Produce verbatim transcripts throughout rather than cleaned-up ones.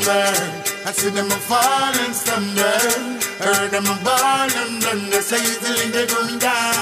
number. I see them a fall and stumble. Heard them a ball and blunder. So easily they going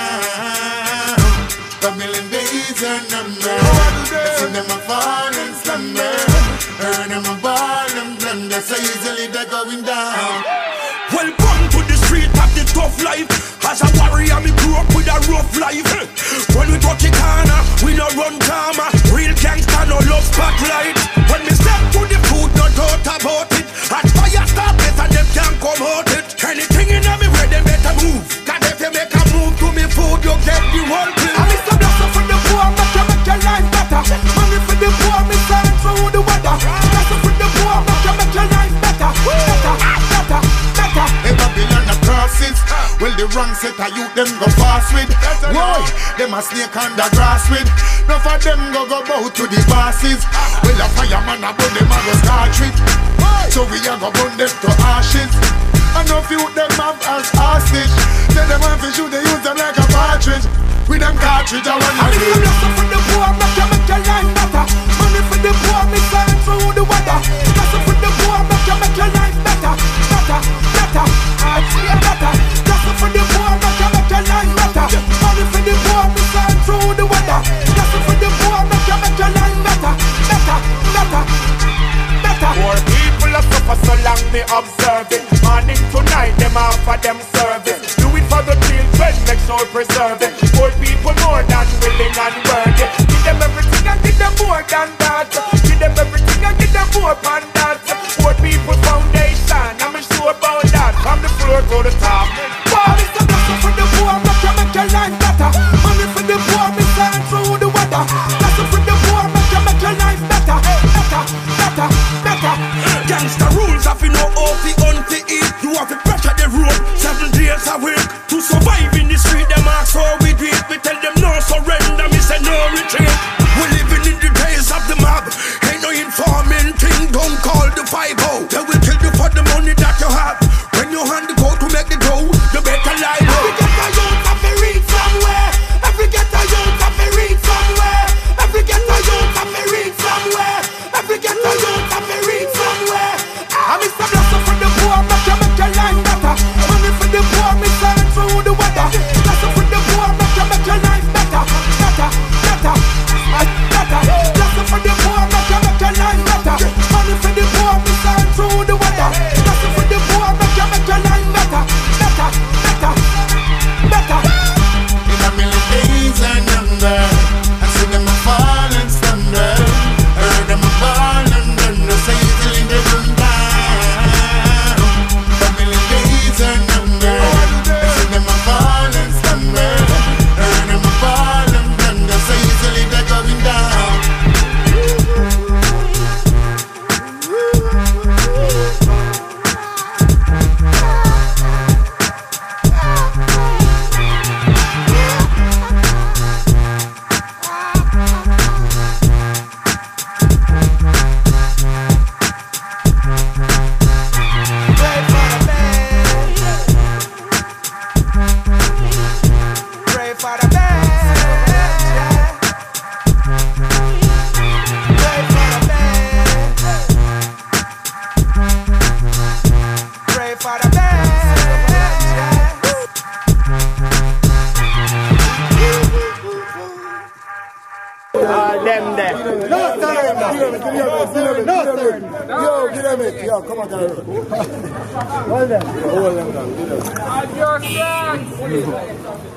down. Babylon days are number. I see them a fall and stumble. Heard them a ball and blunder. So easily they going down. Welcome to the street of the tough life. As a warrior, me grew up with a rough life. When we touch the corner, we no run karma. Real gangster, no love spotlight. When me step to the food, no doubt about it. At fire start it and them can't come out it. Anything in me where they better move. Cause if you make a move to me food, you get the whole thing. I'm Mister Blossom for the poor, make you make your life better. Money for the poor, me sign through the weather. Blossom for the poor, make you make your life better. Better, better, better. Hey, Babylon the crosses. Well, the wrong set of youth, them go fast with. Boy, them a snake on the grass with. Enough of them go go bow to the bosses. Well, a fireman a burn them a go start with. So we a go burn them to ashes. And no few them have as hostage. Tell them want to shoot, they use them like a partridge. With them cartridge, I want to do. I'm Blossom for the poor, make you make your life better. Money for the poor, me sign through the weather. Blossom for the poor, make you make your life better. Better, better, I see it better. Blossom for the poor, make you make your life better. Money for the poor, me sign through the weather. Blossom for the poor, make you make your life better. Better, better, better. Poor people are suffer so long me observe it. Morning to night, them offer them service. Do it for the children, make sure preserve it. Poor people more than willing and worthy. Give them everything and give them more than that. Give them everything and give them more than that. Poor people foundation, I'm sure about that. From the floor to the top. Wow, Mister Blossom for the poor, make you make your life better. Money for the poor, me sign through the weather. Blossom for the poor, make you make your life better. Better, better, better. Gangster rules have you no off the hunt to eat. You have to pressure the road seven days a week. To survive in the street, them ask how we do it. We tell them no surrender, me say no retreat. We're living in the days of the mob. Ain't no informing thing, don't call the five oh. They will kill you for the money that you have. When you hand the code to make the dough, you better lie low. Every ghetto youth have to read somewhere. Every ghetto youth have to read somewhere. Every ghetto youth have to read somewhere. Every ghetto youth have to read somewhere. I'm Mister Blossom for the poor, make you make your life better. Money for the poor, me sign through the weather. Blossom for the poor, make you make your life better. Better, better, better. Blossom for the poor, make you make your life better. Money for the poor, me sign through the weather. Blossom for the poor, make you make your life better. Better, better, better. In a million days and number, I see them a fall and stumble. Heard them a ball and blunder. So easily they come down. A million days and number, I see them a fall and stumble. Heard them a ball and blunder. So easily they going down. Them there. No, sir. No, sir. Yo, get them it. Yo, come on, get them. Hold them. Hold them down. Get them.